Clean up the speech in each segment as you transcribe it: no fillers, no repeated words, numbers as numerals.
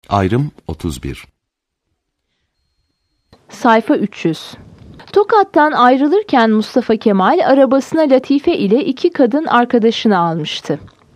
Ayrım 31. Sayfa 300. Tokat'tan ayrılırken Mustafa Kemal arabasına Latife ile 2 kadın arkadaşını almıştı.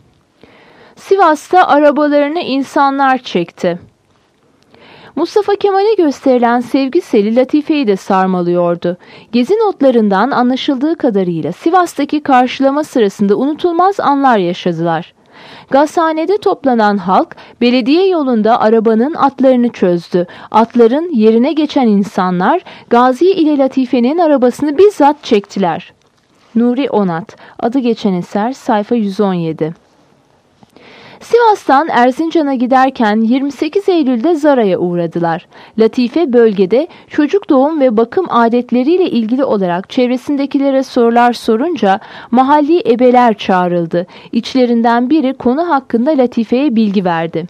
Sivas'ta arabalarını insanlar çekti. Mustafa Kemal'e gösterilen sevgi seli Latife'yi de sarmalıyordu. Gezi notlarından anlaşıldığı kadarıyla Sivas'taki karşılama sırasında unutulmaz anlar yaşadılar. Gazhanede toplanan halk belediye yolunda arabanın atlarını çözdü. Atların yerine geçen insanlar Gazi ile Latife'nin arabasını bizzat çektiler. Nuri Onat, adı geçen eser, sayfa 117. Sivas'tan Erzincan'a giderken 28 Eylül'de Zara'ya uğradılar. Latife bölgede çocuk doğum ve bakım adetleriyle ilgili olarak çevresindekilere sorular sorunca mahalli ebeler çağrıldı. İçlerinden biri konu hakkında Latife'ye bilgi verdi.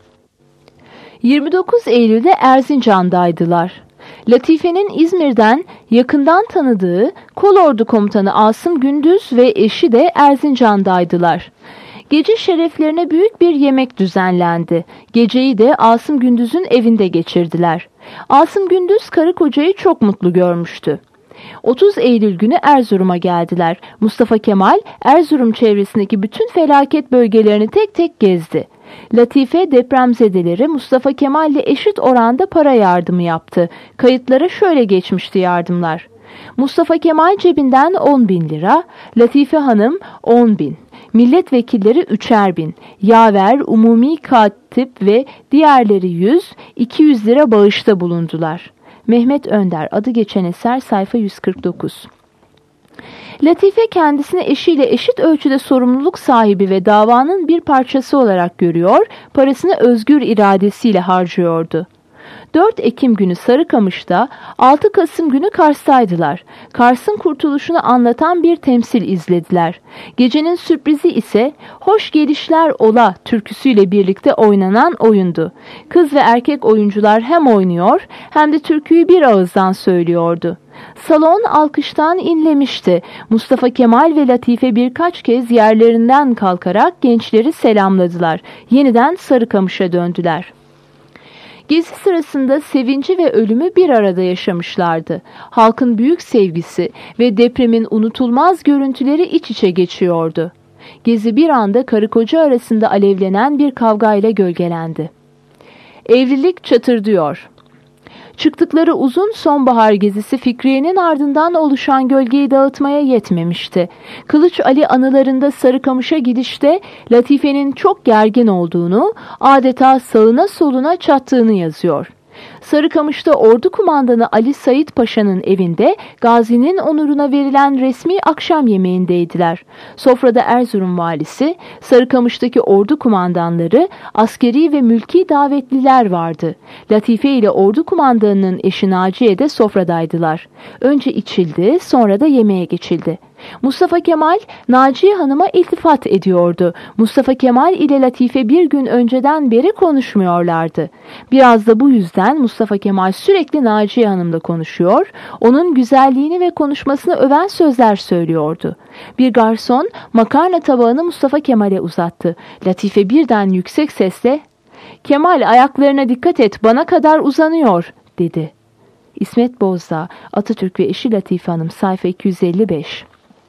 29 Eylül'de Erzincan'daydılar. Latife'nin İzmir'den yakından tanıdığı Kolordu Komutanı Asım Gündüz ve eşi de Erzincan'daydılar. Gece şereflerine büyük bir yemek düzenlendi. Geceyi de Asım Gündüz'ün evinde geçirdiler. Asım Gündüz karı kocayı çok mutlu görmüştü. 30 Eylül günü Erzurum'a geldiler. Mustafa Kemal Erzurum çevresindeki bütün felaket bölgelerini tek tek gezdi. Latife depremzedelere Mustafa Kemal ile eşit oranda para yardımı yaptı. Kayıtlara şöyle geçmişti yardımlar. Mustafa Kemal cebinden 10.000 lira, Latife Hanım 10.000. Milletvekilleri 3'er bin, yaver, umumi katip ve diğerleri 100-200 lira bağışta bulundular. Mehmet Önder, adı geçen eser, sayfa 149. Latife kendisini eşiyle eşit ölçüde sorumluluk sahibi ve davanın bir parçası olarak görüyor, parasını özgür iradesiyle harcıyordu. 4 Ekim günü Sarıkamış'ta, 6 Kasım günü Kars'taydılar. Kars'ın kurtuluşunu anlatan bir temsil izlediler. Gecenin sürprizi ise Hoş Gelişler Ola türküsüyle birlikte oynanan oyundu. Kız ve erkek oyuncular hem oynuyor hem de türküyü bir ağızdan söylüyordu. Salon alkıştan inlemişti. Mustafa Kemal ve Latife birkaç kez yerlerinden kalkarak gençleri selamladılar. Yeniden Sarıkamış'a döndüler. Gezi sırasında sevinci ve ölümü bir arada yaşamışlardı. Halkın büyük sevgisi ve depremin unutulmaz görüntüleri iç içe geçiyordu. Gezi bir anda karı koca arasında alevlenen bir kavgayla gölgelendi. Evlilik çatırdıyor. Çıktıkları uzun sonbahar gezisi Fikriye'nin ardından oluşan gölgeyi dağıtmaya yetmemişti. Kılıç Ali anılarında Sarıkamış'a gidişte Latife'nin çok gergin olduğunu, adeta sağına soluna çattığını yazıyor. Sarıkamış'ta ordu kumandanı Ali Said Paşa'nın evinde Gazi'nin onuruna verilen resmi akşam yemeğindeydiler. Sofrada Erzurum valisi, Sarıkamış'taki ordu kumandanları, askeri ve mülki davetliler vardı. Latife ile ordu kumandanının eşi Naciye de sofradaydılar. Önce içildi, sonra da yemeğe geçildi. Mustafa Kemal Naciye Hanım'a iltifat ediyordu. Mustafa Kemal ile Latife bir gün önceden beri konuşmuyorlardı. Biraz da bu yüzden Mustafa Kemal sürekli Naciye Hanım'la konuşuyor, onun güzelliğini ve konuşmasını öven sözler söylüyordu. Bir garson makarna tabağını Mustafa Kemal'e uzattı. Latife birden yüksek sesle "Kemal, ayaklarına dikkat et, bana kadar uzanıyor," dedi. İsmet Bozdağ, Atatürk ve eşi Latife Hanım, sayfa 255.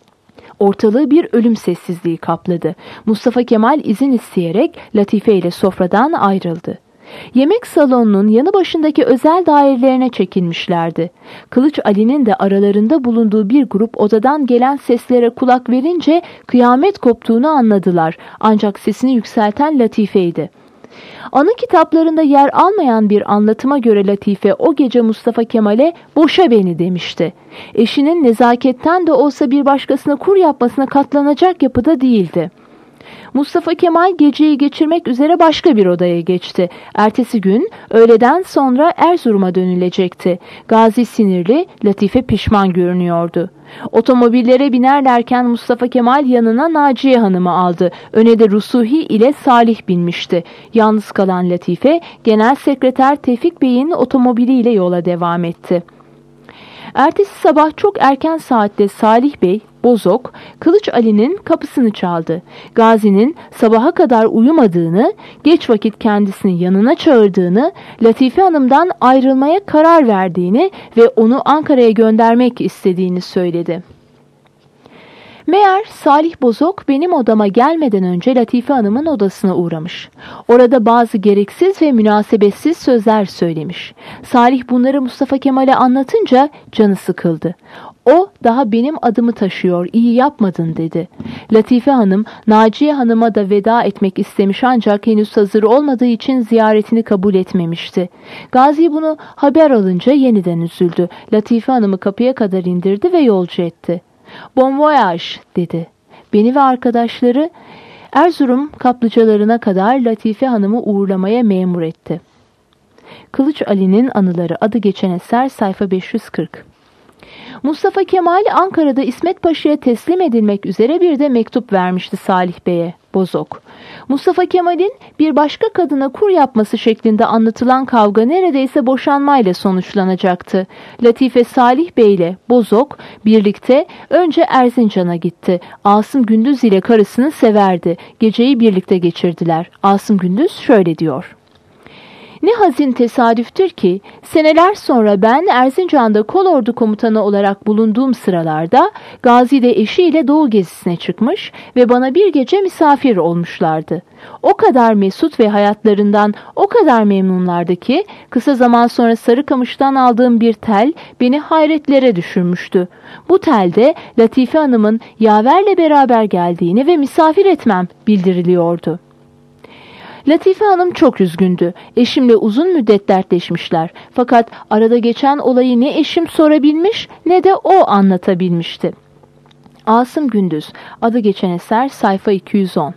Ortalığı bir ölüm sessizliği kapladı. Mustafa Kemal izin isteyerek Latife ile sofradan ayrıldı. Yemek salonunun yanı başındaki özel dairelerine çekilmişlerdi. Kılıç Ali'nin de aralarında bulunduğu bir grup odadan gelen seslere kulak verince kıyamet koptuğunu anladılar. Ancak sesini yükselten Latife'ydi. Anı kitaplarında yer almayan bir anlatıma göre Latife o gece Mustafa Kemal'e "boşa beni" demişti. Eşinin nezaketten de olsa bir başkasına kur yapmasına katlanacak yapıda değildi. Mustafa Kemal geceyi geçirmek üzere başka bir odaya geçti. Ertesi gün öğleden sonra Erzurum'a dönülecekti. Gazi sinirli, Latife pişman görünüyordu. Otomobillere binerlerken Mustafa Kemal yanına Naciye Hanım'ı aldı. Öne de Rusuhi ile Salih binmişti. Yalnız kalan Latife, Genel Sekreter Tevfik Bey'in otomobiliyle yola devam etti. Ertesi sabah çok erken saatte Salih Bey, Bozok, Kılıç Ali'nin kapısını çaldı. Gazi'nin sabaha kadar uyumadığını, geç vakit kendisini yanına çağırdığını, Latife Hanım'dan ayrılmaya karar verdiğini ve onu Ankara'ya göndermek istediğini söyledi. Meğer Salih Bozok benim odama gelmeden önce Latife Hanım'ın odasına uğramış. Orada bazı gereksiz ve münasebetsiz sözler söylemiş. Salih bunları Mustafa Kemal'e anlatınca canı sıkıldı. O daha benim adımı taşıyor, iyi yapmadın dedi. Latife Hanım, Naciye Hanım'a da veda etmek istemiş ancak henüz hazır olmadığı için ziyaretini kabul etmemişti. Gazi bunu haber alınca yeniden üzüldü. Latife Hanım'ı kapıya kadar indirdi ve yolcu etti. Bon voyage dedi. Beni ve arkadaşları Erzurum kaplıcalarına kadar Latife Hanım'ı uğurlamaya memur etti. Kılıç Ali'nin anıları, adı geçen eser, sayfa 540. Mustafa Kemal Ankara'da İsmet Paşa'ya teslim edilmek üzere bir de mektup vermişti Salih Bey'e, Bozok. Mustafa Kemal'in bir başka kadına kur yapması şeklinde anlatılan kavga neredeyse boşanmayla sonuçlanacaktı. Latife Salih Bey ile Bozok birlikte önce Erzincan'a gitti. Asım Gündüz ile karısını severdi. Geceyi birlikte geçirdiler. Asım Gündüz şöyle diyor: "Ne hazin tesadüftür ki seneler sonra ben Erzincan'da kolordu komutanı olarak bulunduğum sıralarda Gazi de eşiyle Doğu gezisine çıkmış ve bana bir gece misafir olmuşlardı. O kadar mesut ve hayatlarından o kadar memnunlardı ki kısa zaman sonra Sarıkamış'tan aldığım bir tel beni hayretlere düşürmüştü. Bu telde Latife Hanım'ın yaverle beraber geldiğini ve misafir etmem bildiriliyordu. Latife Hanım çok üzgündü. Eşimle uzun müddet dertleşmişler. Fakat arada geçen olayı ne eşim sorabilmiş ne de o anlatabilmişti." Asım Gündüz, adı geçen eser, sayfa 210.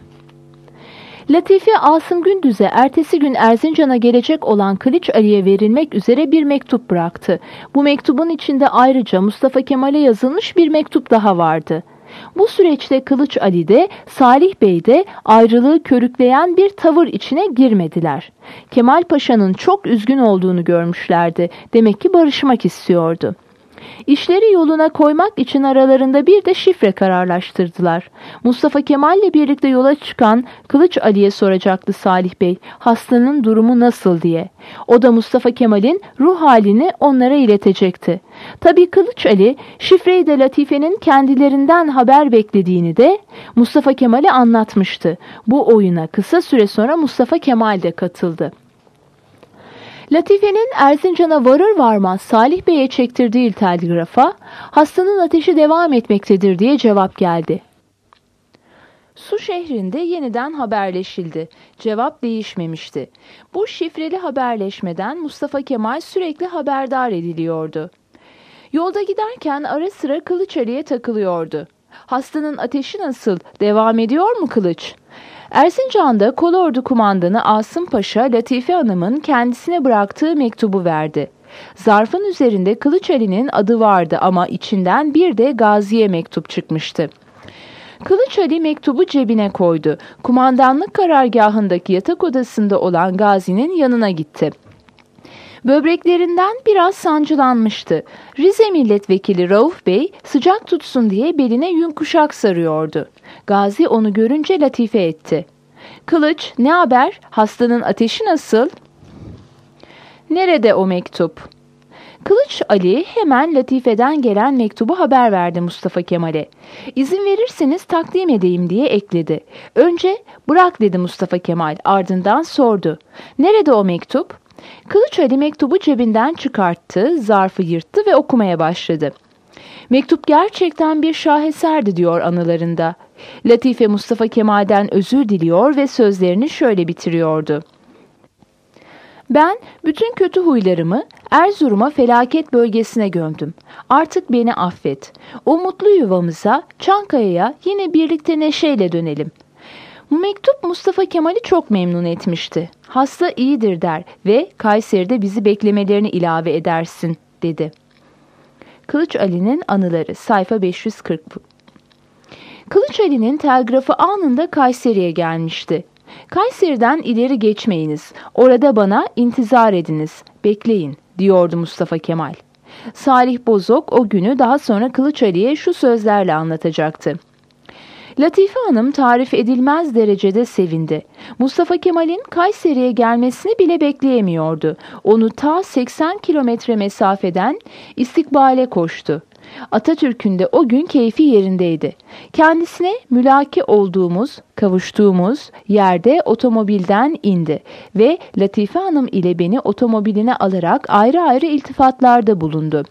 Latife Asım Gündüz'e ertesi gün Erzincan'a gelecek olan Kılıç Ali'ye verilmek üzere bir mektup bıraktı. Bu mektubun içinde ayrıca Mustafa Kemal'e yazılmış bir mektup daha vardı. Bu süreçte Kılıç Ali de Salih Bey de ayrılığı körükleyen bir tavır içine girmediler. Kemal Paşa'nın çok üzgün olduğunu görmüşlerdi. Demek ki barışmak istiyordu. İşleri yoluna koymak için aralarında bir de şifre kararlaştırdılar. Mustafa Kemal'le birlikte yola çıkan Kılıç Ali'ye soracaktı Salih Bey, hastanın durumu nasıl diye. O da Mustafa Kemal'in ruh halini onlara iletecekti. Tabii Kılıç Ali, şifreyi de Latife'nin kendilerinden haber beklediğini de Mustafa Kemal'e anlatmıştı. Bu oyuna kısa süre sonra Mustafa Kemal de katıldı. Latife'nin Erzincan'a varır varmaz Salih Bey'e çektirdiği telgrafa hastanın ateşi devam etmektedir diye cevap geldi. Su şehrinde yeniden haberleşildi. Cevap değişmemişti. Bu şifreli haberleşmeden Mustafa Kemal sürekli haberdar ediliyordu. Yolda giderken ara sıra Kılıç Ali'ye takılıyordu. "Hastanın ateşi nasıl? Devam ediyor mu Kılıç?" Erzincan'da kolordu kumandanı Asım Paşa, Latife Hanım'ın kendisine bıraktığı mektubu verdi. Zarfın üzerinde Kılıç Ali'nin adı vardı ama içinden bir de Gazi'ye mektup çıkmıştı. Kılıç Ali mektubu cebine koydu. Kumandanlık karargahındaki yatak odasında olan Gazi'nin yanına gitti. Böbreklerinden biraz sancılanmıştı. Rize Milletvekili Rauf Bey sıcak tutsun diye beline yün kuşak sarıyordu. Gazi onu görünce latife etti. "Kılıç, ne haber? Hastanın ateşi nasıl?" "Nerede o mektup?" Kılıç Ali hemen Latife'den gelen mektubu haber verdi Mustafa Kemal'e. "İzin verirseniz takdim edeyim" diye ekledi. Önce "bırak" dedi Mustafa Kemal, ardından sordu. "Nerede o mektup?" Kılıç Ali mektubu cebinden çıkarttı, zarfı yırttı ve okumaya başladı. Mektup gerçekten bir şaheserdi diyor anılarında. Latife Mustafa Kemal'den özür diliyor ve sözlerini şöyle bitiriyordu. "Ben bütün kötü huylarımı Erzurum'a felaket bölgesine gömdüm. Artık beni affet. O mutlu yuvamıza, Çankaya'ya yine birlikte neşeyle dönelim." Bu mektup Mustafa Kemal'i çok memnun etmişti. "Hasta iyidir" der ve "Kayseri'de bizi beklemelerini ilave edersin" dedi. Kılıç Ali'nin anıları, sayfa 540. Kılıç Ali'nin telgrafı anında Kayseri'ye gelmişti. "Kayseri'den ileri geçmeyiniz. Orada bana intizar ediniz. Bekleyin" diyordu Mustafa Kemal. Salih Bozok o günü daha sonra Kılıç Ali'ye şu sözlerle anlatacaktı. Latife Hanım tarif edilmez derecede sevindi. Mustafa Kemal'in Kayseri'ye gelmesini bile bekleyemiyordu. Onu ta 80 kilometre mesafeden istikbale koştu. Atatürk'ün de o gün keyfi yerindeydi. Kendisine mülaki kavuştuğumuz yerde otomobilden indi ve Latife Hanım ile beni otomobiline alarak ayrı ayrı iltifatlarda bulundu.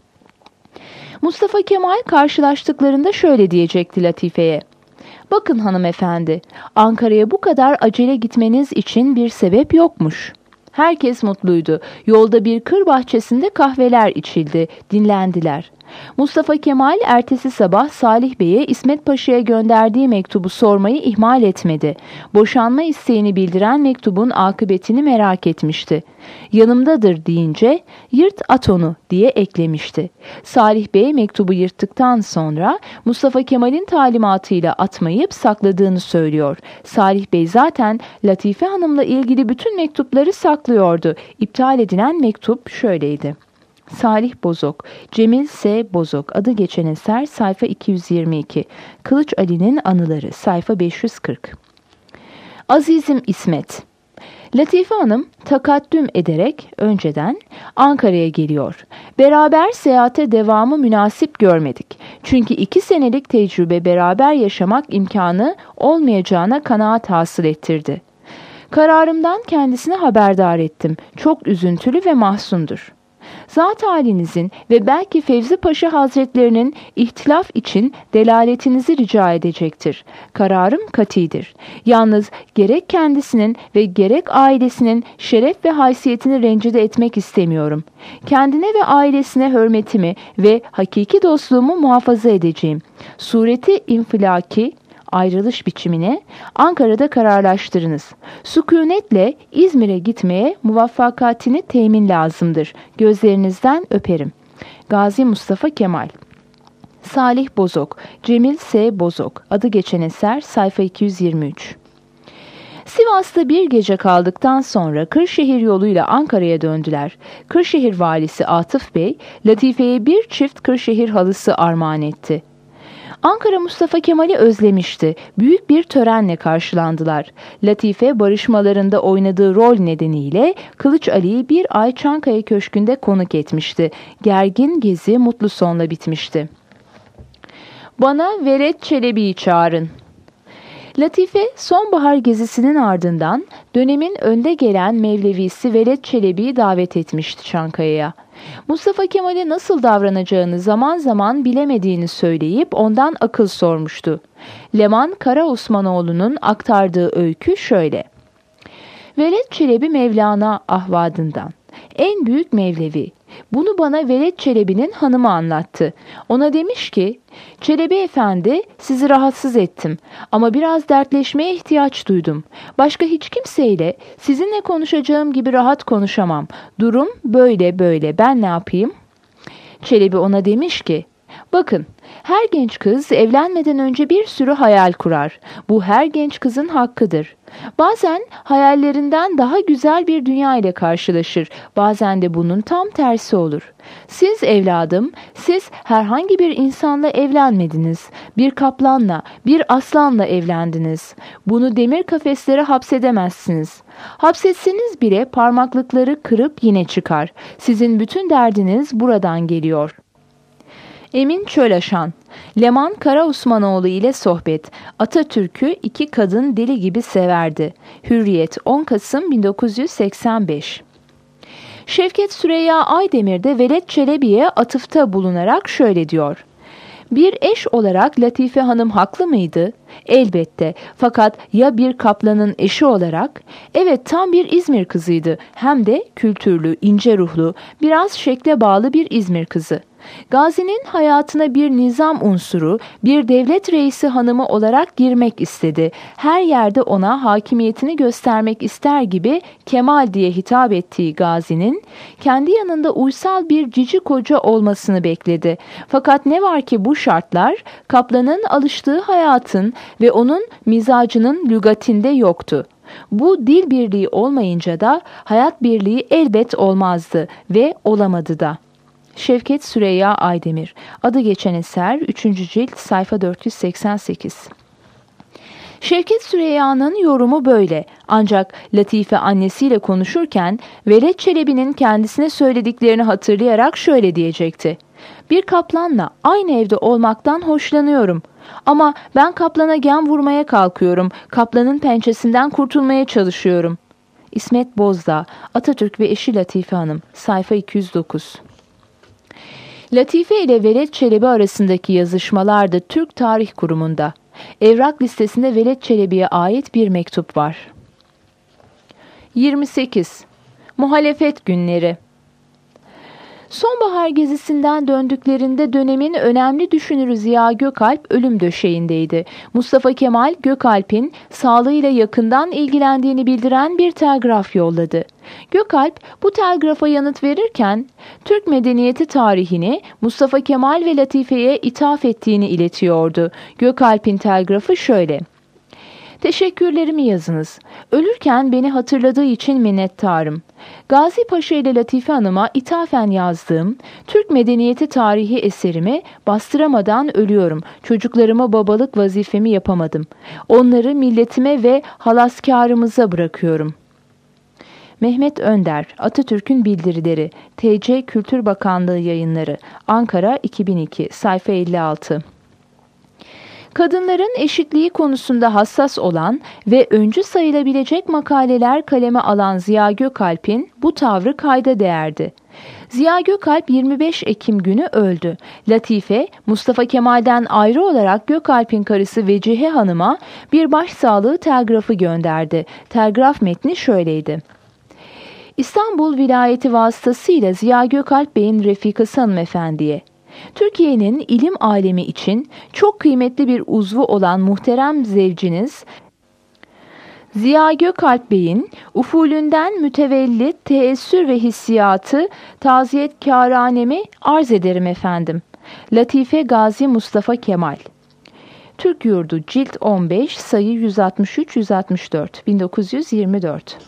Mustafa Kemal karşılaştıklarında şöyle diyecekti Latife'ye. Bakın hanımefendi, Ankara'ya bu kadar acele gitmeniz için bir sebep yokmuş. Herkes mutluydu. Yolda bir kır bahçesinde kahveler içildi, dinlendiler. Mustafa Kemal ertesi sabah Salih Bey'e İsmet Paşa'ya gönderdiği mektubu sormayı ihmal etmedi. Boşanma isteğini bildiren mektubun akıbetini merak etmişti. Yanımdadır deyince yırt at onu diye eklemişti. Salih Bey mektubu yırttıktan sonra Mustafa Kemal'in talimatıyla atmayıp sakladığını söylüyor. Salih Bey zaten Latife Hanım'la ilgili bütün mektupları saklıyordu. İptal edilen mektup şöyleydi. Salih Bozok, Cemil S. Bozok, adı geçen eser, sayfa 222. Kılıç Ali'nin anıları, sayfa 540. Azizim İsmet, Latife Hanım takaddüm ederek önceden Ankara'ya geliyor. Beraber seyahate devamı münasip görmedik. Çünkü 2 senelik tecrübe beraber yaşamak imkanı olmayacağına kanaat hasıl ettirdi. Kararımdan kendisine haberdar ettim. Çok üzüntülü ve mahzundur. Zat halinizin ve belki Fevzi Paşa Hazretlerinin ihtilaf için delaletinizi rica edecektir. Kararım katidir. Yalnız gerek kendisinin ve gerek ailesinin şeref ve haysiyetini rencide etmek istemiyorum. Kendine ve ailesine hürmetimi ve hakiki dostluğumu muhafaza edeceğim. Sureti infilaki ayrılış biçimine Ankara'da kararlaştırınız. Sükunetle İzmir'e gitmeye muvaffakatini temin lazımdır. Gözlerinizden öperim. Gazi Mustafa Kemal. Salih Bozok, Cemil S. Bozok, adı geçen eser, sayfa 223. Sivas'ta bir gece kaldıktan sonra Kırşehir yoluyla Ankara'ya döndüler. Kırşehir valisi Atıf Bey, Latife'ye bir çift Kırşehir halısı armağan etti. Ankara Mustafa Kemal'i özlemişti. Büyük bir törenle karşılandılar. Latife barışmalarında oynadığı rol nedeniyle Kılıç Ali'yi bir ay Çankaya Köşkü'nde konuk etmişti. Gergin gezi mutlu sonla bitmişti. Bana Veled Çelebi'yi çağırın. Latife sonbahar gezisinin ardından dönemin önde gelen Mevlevisi Veled Çelebi'yi davet etmişti Çankaya'ya. Mustafa Kemal'e nasıl davranacağını zaman zaman bilemediğini söyleyip ondan akıl sormuştu. Leman Karaosmanoğlu'nun aktardığı öykü şöyle. Veled Çelebi Mevlana ahvadından. En büyük Mevlevi. Bunu bana Veled Çelebi'nin hanımı anlattı. Ona demiş ki, Çelebi Efendi sizi rahatsız ettim ama biraz dertleşmeye ihtiyaç duydum. Başka hiç kimseyle sizinle konuşacağım gibi rahat konuşamam. Durum böyle böyle, ben ne yapayım? Çelebi ona demiş ki, bakın her genç kız evlenmeden önce bir sürü hayal kurar. Bu her genç kızın hakkıdır. Bazen hayallerinden daha güzel bir dünya ile karşılaşır. Bazen de bunun tam tersi olur. Siz evladım, siz herhangi bir insanla evlenmediniz. Bir kaplanla, bir aslanla evlendiniz. Bunu demir kafeslere hapsedemezsiniz. Hapsetseniz bile parmaklıkları kırıp yine çıkar. Sizin bütün derdiniz buradan geliyor. Emin Çölaşan, Leman Karaosmanoğlu ile sohbet. Atatürk'ü 2 kadın deli gibi severdi. Hürriyet 10 Kasım 1985. Şevket Süreyya Aydemir de Veled Çelebi'ye atıfta bulunarak şöyle diyor. Bir eş olarak Latife Hanım haklı mıydı? Elbette. Fakat ya bir kaplanın eşi olarak? Evet, tam bir İzmir kızıydı. Hem de kültürlü, ince ruhlu, biraz şekle bağlı bir İzmir kızı. Gazi'nin hayatına bir nizam unsuru, bir devlet reisi hanımı olarak girmek istedi. Her yerde ona hakimiyetini göstermek ister gibi Kemal diye hitap ettiği Gazi'nin kendi yanında uysal bir cici koca olmasını bekledi. Fakat ne var ki bu şartlar kaplanın alıştığı hayatın ve onun mizacının lügatinde yoktu. Bu dil birliği olmayınca da hayat birliği elbet olmazdı ve olamadı da. Şevket Süreyya Aydemir. Adı geçen eser 3. cilt sayfa 488. Şevket Süreyya'nın yorumu böyle. Ancak Latife annesiyle konuşurken Veled Çelebi'nin kendisine söylediklerini hatırlayarak şöyle diyecekti. Bir kaplanla aynı evde olmaktan hoşlanıyorum. Ama ben kaplana gem vurmaya kalkıyorum. Kaplanın pençesinden kurtulmaya çalışıyorum. İsmet Bozdağ, Atatürk ve eşi Latife Hanım, sayfa 209. Latife ile Veled Çelebi arasındaki yazışmalar da Türk Tarih Kurumu'nda. Evrak listesinde Veled Çelebi'ye ait bir mektup var. 28. Muhalefet günleri. Sonbahar gezisinden döndüklerinde dönemin önemli düşünürü Ziya Gökalp ölüm döşeğindeydi. Mustafa Kemal, Gökalp'in sağlığıyla yakından ilgilendiğini bildiren bir telgraf yolladı. Gökalp bu telgrafa yanıt verirken Türk medeniyeti tarihini Mustafa Kemal ve Latife'ye ithaf ettiğini iletiyordu. Gökalp'in telgrafı şöyle: Teşekkürlerimi yazınız. Ölürken beni hatırladığı için minnettarım. Gazi Paşa ile Latife Hanım'a ithafen yazdığım Türk Medeniyeti Tarihi eserimi bastıramadan ölüyorum. Çocuklarıma babalık vazifemi yapamadım. Onları milletime ve halaskârımıza bırakıyorum. Mehmet Önder, Atatürk'ün Bildirileri, TC Kültür Bakanlığı Yayınları, Ankara 2002, sayfa 56. Kadınların eşitliği konusunda hassas olan ve öncü sayılabilecek makaleler kaleme alan Ziya Gökalp'in bu tavrı kayda değerdi. Ziya Gökalp 25 Ekim günü öldü. Latife, Mustafa Kemal'den ayrı olarak Gökalp'in karısı Vecihe Hanım'a bir başsağlığı telgrafı gönderdi. Telgraf metni şöyleydi: İstanbul vilayeti vasıtasıyla Ziya Gökalp Bey'in refikası hanımefendiye, Türkiye'nin ilim alemi için çok kıymetli bir uzvu olan muhterem zevciniz Ziya Gökalp Bey'in ufulünden mütevellit teessür ve hissiyatı taziyetkâranemi arz ederim efendim. Latife Gazi Mustafa Kemal. Türk Yurdu Cilt 15 sayı 163-164 1924.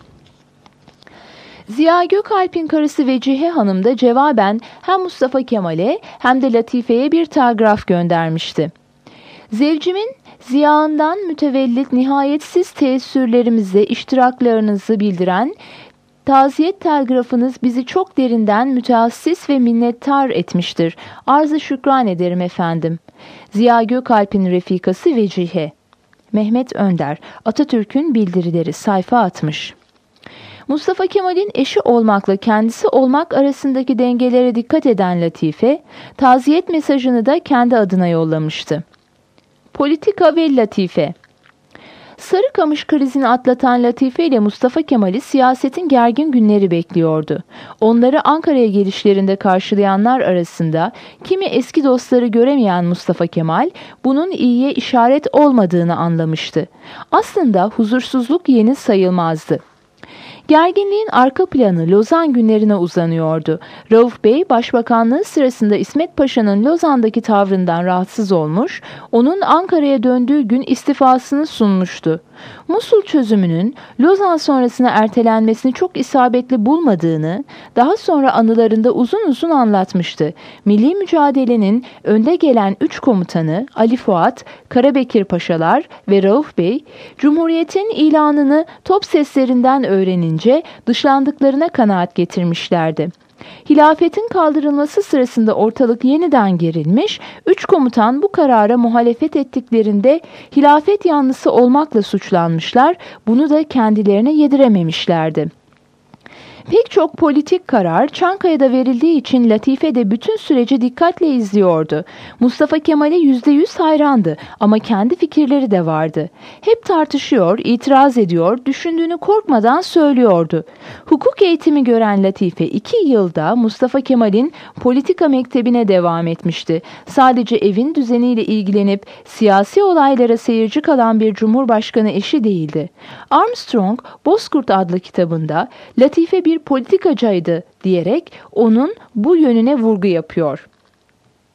Ziya Gökalp'in karısı Vecihe Hanım da cevaben hem Mustafa Kemal'e hem de Latife'ye bir telgraf göndermişti. Zevcimin ziyağından mütevellit nihayetsiz teessürlerimize iştiraklarınızı bildiren taziyet telgrafınız bizi çok derinden müteassis ve minnettar etmiştir. Arz-ı şükran ederim efendim. Ziya Gökalp'in refikası Vecihe. Mehmet Önder, Atatürk'ün Bildirileri, sayfa 60. Mustafa Kemal'in eşi olmakla kendisi olmak arasındaki dengelere dikkat eden Latife, taziyet mesajını da kendi adına yollamıştı. Politika ve Latife. Sarıkamış krizini atlatan Latife ile Mustafa Kemal'i siyasetin gergin günleri bekliyordu. Onları Ankara'ya gelişlerinde karşılayanlar arasında kimi eski dostları göremeyen Mustafa Kemal bunun iyiye işaret olmadığını anlamıştı. Aslında huzursuzluk yeni sayılmazdı. Gerginliğin arka planı Lozan günlerine uzanıyordu. Rauf Bey, başbakanlığı sırasında İsmet Paşa'nın Lozan'daki tavrından rahatsız olmuş, onun Ankara'ya döndüğü gün istifasını sunmuştu. Musul çözümünün Lozan sonrasına ertelenmesini çok isabetli bulmadığını daha sonra anılarında uzun uzun anlatmıştı. Milli mücadelenin önde gelen 3 komutanı Ali Fuat, Karabekir Paşalar ve Rauf Bey, Cumhuriyet'in ilanını top seslerinden öğrenince dışlandıklarına kanaat getirmişlerdi. Hilafetin kaldırılması sırasında ortalık yeniden gerilmiş, 3 komutan bu karara muhalefet ettiklerinde hilafet yanlısı olmakla suçlanmışlar, bunu da kendilerine yedirememişlerdi. Pek çok politik karar Çankaya'da verildiği için Latife de bütün süreci dikkatle izliyordu. Mustafa Kemal'e %100 hayrandı ama kendi fikirleri de vardı. Hep tartışıyor, itiraz ediyor, düşündüğünü korkmadan söylüyordu. Hukuk eğitimi gören Latife 2 yılda Mustafa Kemal'in politika mektebine devam etmişti. Sadece evin düzeniyle ilgilenip siyasi olaylara seyirci kalan bir cumhurbaşkanı eşi değildi. Armstrong, Bozkurt adlı kitabında Latife bir politikacıydı diyerek onun bu yönüne vurgu yapıyor.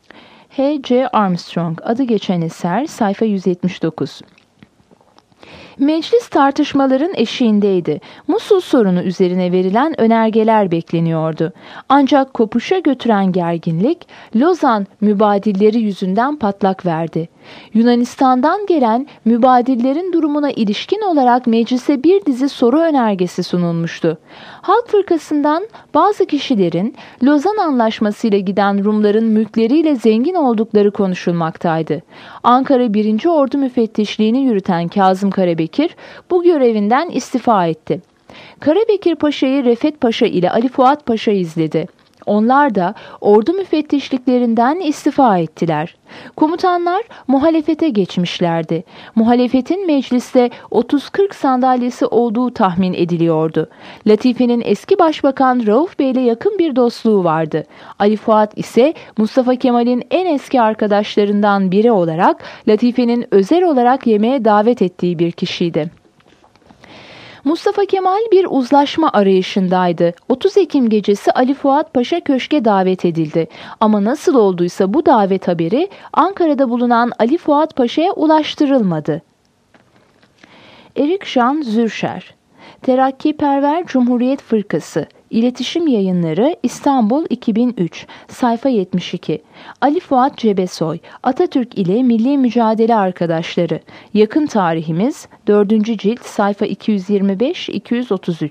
H.C. Armstrong, adı geçen eser, sayfa 179. Meclis tartışmaların eşiğindeydi. Musul sorunu üzerine verilen önergeler bekleniyordu. Ancak kopuşa götüren gerginlik Lozan mübadilleri yüzünden patlak verdi. Yunanistan'dan gelen mübadillerin durumuna ilişkin olarak meclise bir dizi soru önergesi sunulmuştu. Halk Fırkası'ndan bazı kişilerin Lozan Anlaşması ile giden Rumların mülkleriyle zengin oldukları konuşulmaktaydı. Ankara 1. Ordu Müfettişliğini yürüten Kazım Karabekir bu görevinden istifa etti. Karabekir Paşa'yı Refet Paşa ile Ali Fuat Paşa izledi. Onlar da ordu müfettişliklerinden istifa ettiler. Komutanlar muhalefete geçmişlerdi. Muhalefetin mecliste 30-40 sandalyesi olduğu tahmin ediliyordu. Latife'nin eski başbakan Rauf Bey ile yakın bir dostluğu vardı. Ali Fuat ise Mustafa Kemal'in en eski arkadaşlarından biri olarak Latife'nin özel olarak yemeğe davet ettiği bir kişiydi. Mustafa Kemal bir uzlaşma arayışındaydı. 30 Ekim gecesi Ali Fuat Paşa köşke davet edildi. Ama nasıl olduysa bu davet haberi Ankara'da bulunan Ali Fuat Paşa'ya ulaştırılmadı. Erik Jean Zürcher, Terakkiperver Cumhuriyet Fırkası, İletişim Yayınları, İstanbul 2003, sayfa 72. Ali Fuat Cebesoy, Atatürk ile Milli Mücadele Arkadaşları, Yakın Tarihimiz, 4. cilt, sayfa 225-233.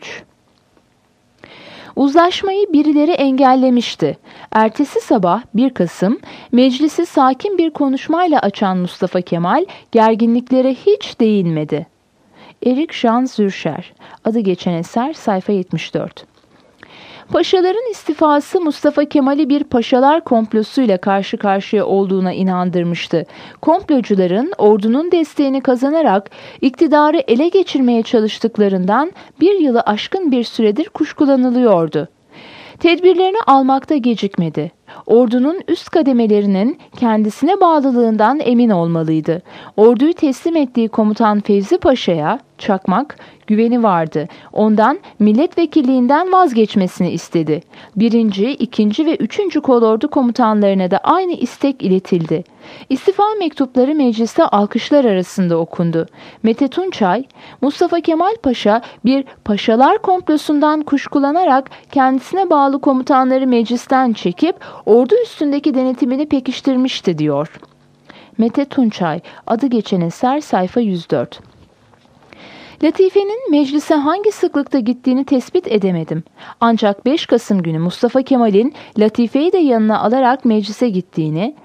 Uzlaşmayı birileri engellemişti. Ertesi sabah 1 Kasım, meclisi sakin bir konuşmayla açan Mustafa Kemal, gerginliklere hiç değinmedi. Erik Jean Zürcher, adı geçen eser, sayfa 74. Paşaların istifası Mustafa Kemal'i bir paşalar komplosuyla karşı karşıya olduğuna inandırmıştı. Komplocuların ordunun desteğini kazanarak iktidarı ele geçirmeye çalıştıklarından bir yılı aşkın bir süredir kuşkulanılıyordu. Tedbirlerini almakta gecikmedi. Ordunun üst kademelerinin kendisine bağlılığından emin olmalıydı. Orduyu teslim ettiği komutan Fevzi Paşa'ya, Çakmak, güveni vardı. Ondan milletvekilliğinden vazgeçmesini istedi. 1., 2. ve 3. kolordu komutanlarına da aynı istek iletildi. İstifa mektupları mecliste alkışlar arasında okundu. Mete Tunçay, Mustafa Kemal Paşa bir paşalar komplosundan kuşkulanarak kendisine bağlı komutanları meclisten çekip ordu üstündeki denetimini pekiştirmişti diyor. Mete Tunçay, adı geçen eser, sayfa 104. Latife'nin meclise hangi sıklıkta gittiğini tespit edemedim. Ancak 5 Kasım günü Mustafa Kemal'in Latife'yi de yanına alarak meclise gittiğini,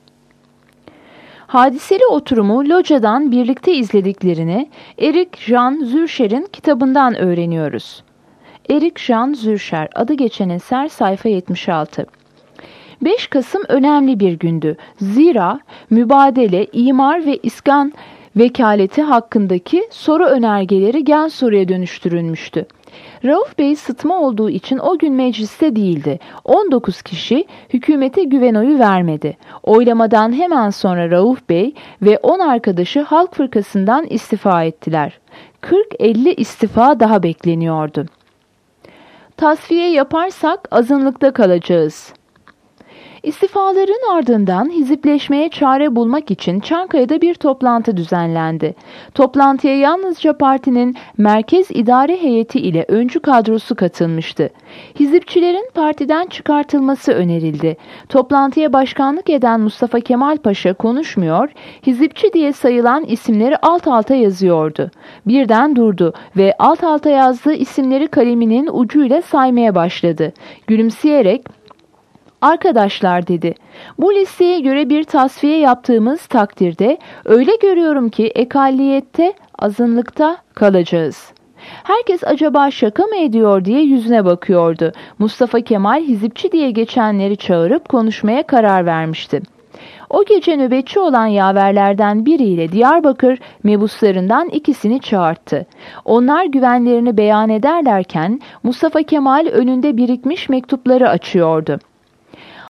hadiseli oturumu locadan birlikte izlediklerini Erik Jean Zürcher'in kitabından öğreniyoruz. Erik Jean Zürcher, adı geçen eser, sayfa 76. 5 Kasım önemli bir gündü. Zira mübadele, imar ve iskan vekaleti hakkındaki soru önergeleri gen soruya dönüştürülmüştü. Rauf Bey sıtma olduğu için o gün mecliste değildi. 19 kişi hükümete güven oyu vermedi. Oylamadan hemen sonra Rauf Bey ve 10 arkadaşı Halk Fırkası'ndan istifa ettiler. 40-50 istifa daha bekleniyordu. Tasfiye yaparsak azınlıkta kalacağız. İstifaların ardından hizipleşmeye çare bulmak için Çankaya'da bir toplantı düzenlendi. Toplantıya yalnızca partinin merkez idare heyeti ile öncü kadrosu katılmıştı. Hizipçilerin partiden çıkartılması önerildi. Toplantıya başkanlık eden Mustafa Kemal Paşa konuşmuyor, hizipçi diye sayılan isimleri alt alta yazıyordu. Birden durdu ve alt alta yazdığı isimleri kaleminin ucuyla saymaya başladı. Gülümseyerek, "Arkadaşlar," dedi. "Bu listeye göre bir tasfiye yaptığımız takdirde öyle görüyorum ki ekalliyette, azınlıkta kalacağız." Herkes acaba şaka mı ediyor diye yüzüne bakıyordu. Mustafa Kemal hizipçi diye geçenleri çağırıp konuşmaya karar vermişti. O gece nöbetçi olan yaverlerden biriyle Diyarbakır mebuslarından ikisini çağırttı. Onlar güvenlerini beyan ederlerken Mustafa Kemal önünde birikmiş mektupları açıyordu.